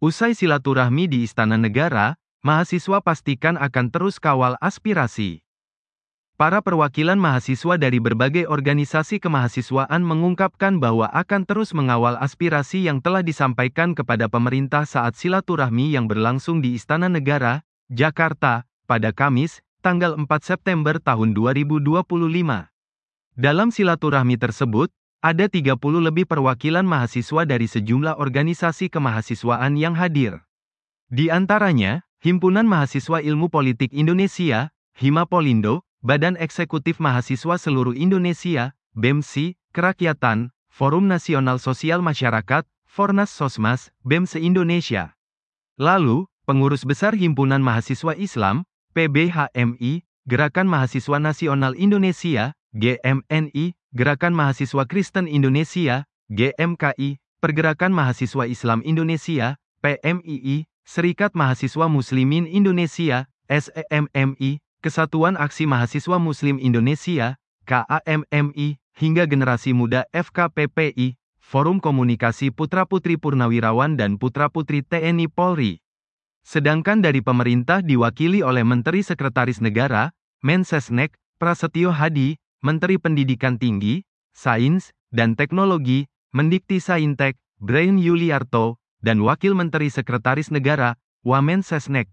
Usai silaturahmi di Istana Negara, mahasiswa pastikan akan terus kawal aspirasi. Para perwakilan mahasiswa dari berbagai organisasi kemahasiswaan mengungkapkan bahwa akan terus mengawal aspirasi yang telah disampaikan kepada pemerintah saat silaturahmi yang berlangsung di Istana Negara, Jakarta, pada Kamis, tanggal 4 September tahun 2025. Dalam silaturahmi tersebut, ada 30 lebih perwakilan mahasiswa dari sejumlah organisasi kemahasiswaan yang hadir. Di antaranya, Himpunan Mahasiswa Ilmu Politik Indonesia, Himapolindo, Badan Eksekutif Mahasiswa Seluruh Indonesia, BEMSI, Kerakyatan, Forum Nasional Sosial Masyarakat, Fornas Sosmas, BEM se-Indonesia. Lalu, Pengurus Besar Himpunan Mahasiswa Islam, PBHMI, Gerakan Mahasiswa Nasional Indonesia, GMNI, Gerakan Mahasiswa Kristen Indonesia, GMKI, Pergerakan Mahasiswa Islam Indonesia, PMII, Serikat Mahasiswa Muslimin Indonesia, SEMMI, Kesatuan Aksi Mahasiswa Muslim Indonesia, KAMMI, hingga Generasi Muda FKPPI, Forum Komunikasi Putra-Putri Purnawirawan dan Putra-Putri TNI Polri. Sedangkan dari pemerintah diwakili oleh Menteri Sekretaris Negara, Mensesnek, Prasetyo Hadi, Menteri Pendidikan Tinggi, Sains, dan Teknologi, Mendikti-Saintek, Brain Yuliarto, dan Wakil Menteri Sekretaris Negara, Wamensesnek.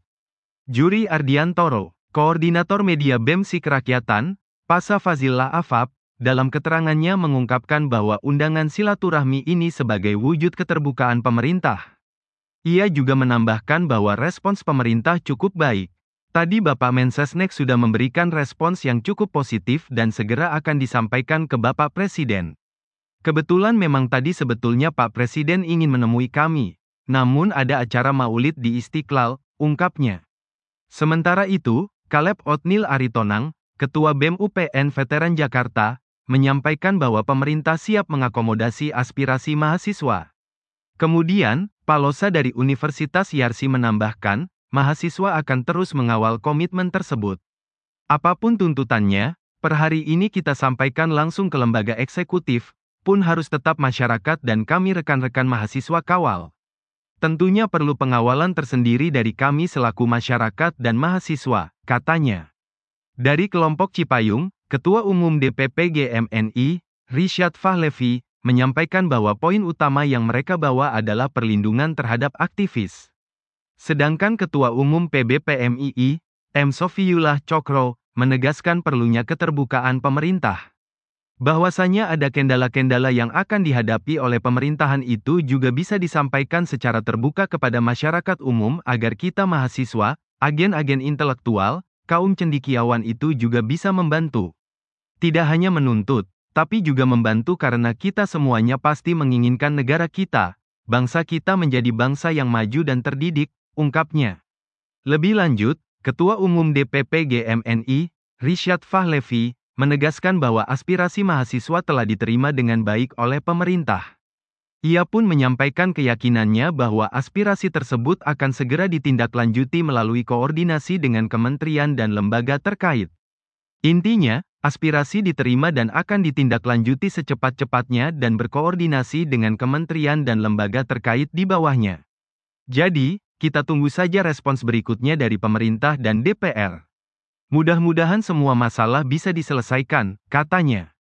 Juri Ardiantoro, Koordinator Media BEMSI Kerakyatan, Pasa Fazillah Afaf, dalam keterangannya mengungkapkan bahwa undangan silaturahmi ini sebagai wujud keterbukaan pemerintah. Ia juga menambahkan bahwa respons pemerintah cukup baik. Tadi Bapak Mensesnek sudah memberikan respons yang cukup positif dan segera akan disampaikan ke Bapak Presiden. Kebetulan memang tadi sebetulnya Pak Presiden ingin menemui kami, namun ada acara maulid di Istiqlal, ungkapnya. Sementara itu, Caleb Othniel Aritonang, Ketua BEM UPN Veteran Jakarta, menyampaikan bahwa pemerintah siap mengakomodasi aspirasi mahasiswa. Kemudian, Palosa dari Universitas Yarsi menambahkan, mahasiswa akan terus mengawal komitmen tersebut. Apapun tuntutannya, per hari ini kita sampaikan langsung ke lembaga eksekutif, pun harus tetap masyarakat dan kami rekan-rekan mahasiswa kawal. Tentunya perlu pengawalan tersendiri dari kami selaku masyarakat dan mahasiswa, katanya. Dari kelompok Cipayung, Ketua Umum DPP GMNI, Rishad Fahlevi, menyampaikan bahwa poin utama yang mereka bawa adalah perlindungan terhadap aktivis. Sedangkan Ketua Umum PBPMII, M. Sofiullah Cokro, menegaskan perlunya keterbukaan pemerintah. Bahwasanya ada kendala-kendala yang akan dihadapi oleh pemerintahan itu juga bisa disampaikan secara terbuka kepada masyarakat umum agar kita mahasiswa, agen-agen intelektual, kaum cendekiawan itu juga bisa membantu. Tidak hanya menuntut, tapi juga membantu karena kita semuanya pasti menginginkan negara kita, bangsa kita menjadi bangsa yang maju dan terdidik, ungkapnya. Lebih lanjut, Ketua Umum DPP GMNI, Rishad Fahlevi, menegaskan bahwa aspirasi mahasiswa telah diterima dengan baik oleh pemerintah. Ia pun menyampaikan keyakinannya bahwa aspirasi tersebut akan segera ditindaklanjuti melalui koordinasi dengan kementerian dan lembaga terkait. Intinya, aspirasi diterima dan akan ditindaklanjuti secepat-cepatnya dan berkoordinasi dengan kementerian dan lembaga terkait di bawahnya. Jadi, kita tunggu saja respons berikutnya dari pemerintah dan DPR. Mudah-mudahan semua masalah bisa diselesaikan, katanya.